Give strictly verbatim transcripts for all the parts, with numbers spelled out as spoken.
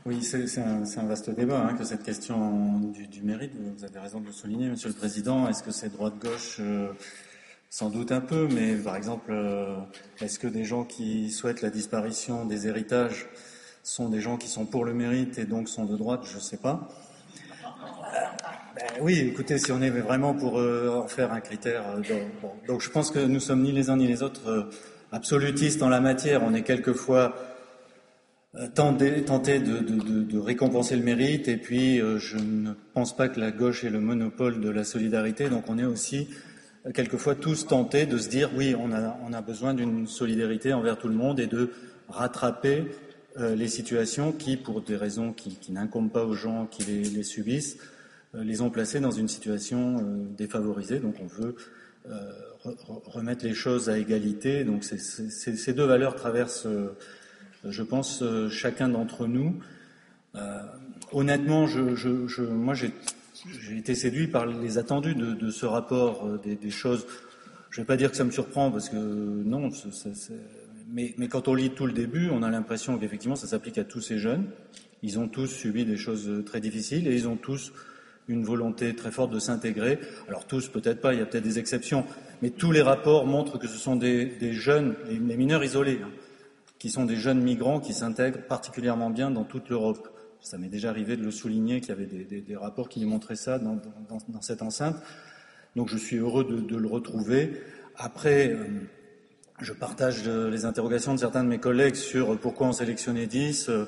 Oui, c'est c'est un, c'est un vaste débat, hein, que cette question du, du mérite. Vous avez raison de le souligner, Monsieur le Président. Est-ce que c'est droite-gauche? euh, Sans doute un peu, mais par exemple, euh, est-ce que des gens qui souhaitent la disparition des héritages sont des gens qui sont pour le mérite et donc sont de droite? Je ne sais pas. Ben oui, écoutez, si on est vraiment pour euh, en faire un critère, euh, donc, bon, donc je pense que nous sommes ni les uns ni les autres euh, absolutistes en la matière. On est quelquefois euh, tenté, tenté de, de, de, de récompenser le mérite, et puis euh, je ne pense pas que la gauche ait le monopole de la solidarité, donc on est aussi euh, quelquefois tous tentés de se dire oui, on a, on a besoin d'une solidarité envers tout le monde et de rattraper euh, les situations qui, pour des raisons qui, qui n'incombent pas aux gens qui les, les subissent, les ont placés dans une situation euh, défavorisée. Donc on veut euh, re remettre les choses à égalité. Donc c'est, c'est, ces deux valeurs traversent, euh, je pense, euh, chacun d'entre nous. Euh, honnêtement, je, je, je, moi j'ai, j'ai été séduit par les attendus de, de ce rapport, euh, des, des choses. Je ne vais pas dire que ça me surprend, parce que non, c'est, c'est, mais, mais quand on lit tout le début, on a l'impression qu'effectivement ça s'applique à tous ces jeunes. Ils ont tous subi des choses très difficiles et ils ont tous une volonté très forte de s'intégrer. Alors tous, peut-être pas, il y a peut-être des exceptions, mais tous les rapports montrent que ce sont des, des jeunes, les, les mineurs isolés, hein, qui sont des jeunes migrants qui s'intègrent particulièrement bien dans toute l'Europe. Ça m'est déjà arrivé de le souligner, qu'il y avait des, des, des rapports qui montraient ça dans, dans, dans cette enceinte. Donc je suis heureux de, de le retrouver. Après, euh, je partage les interrogations de certains de mes collègues sur pourquoi on sélectionnait dix. Euh,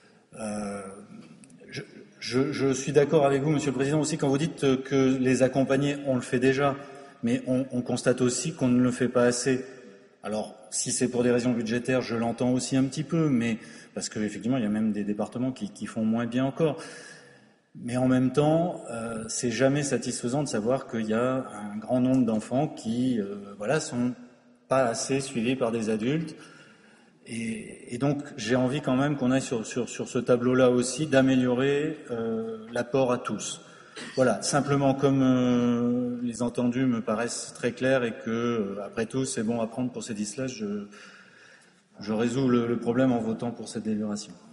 je, Je, je suis d'accord avec vous, Monsieur le Président, aussi quand vous dites que les accompagner, on le fait déjà, mais on, on constate aussi qu'on ne le fait pas assez. Alors, si c'est pour des raisons budgétaires, je l'entends aussi un petit peu, mais parce qu'effectivement, il y a même des départements qui, qui font moins bien encore. Mais en même temps, euh, c'est jamais satisfaisant de savoir qu'il y a un grand nombre d'enfants qui, euh, voilà, sont pas assez suivis par des adultes. Et, et donc, j'ai envie quand même qu'on aille sur, sur, sur ce tableau-là aussi, d'améliorer euh, l'apport à tous. Voilà, simplement comme euh, les entendus me paraissent très clairs et que, euh, après tout, c'est bon à prendre pour ces dix-là, je, je résous le, le problème en votant pour cette délibération.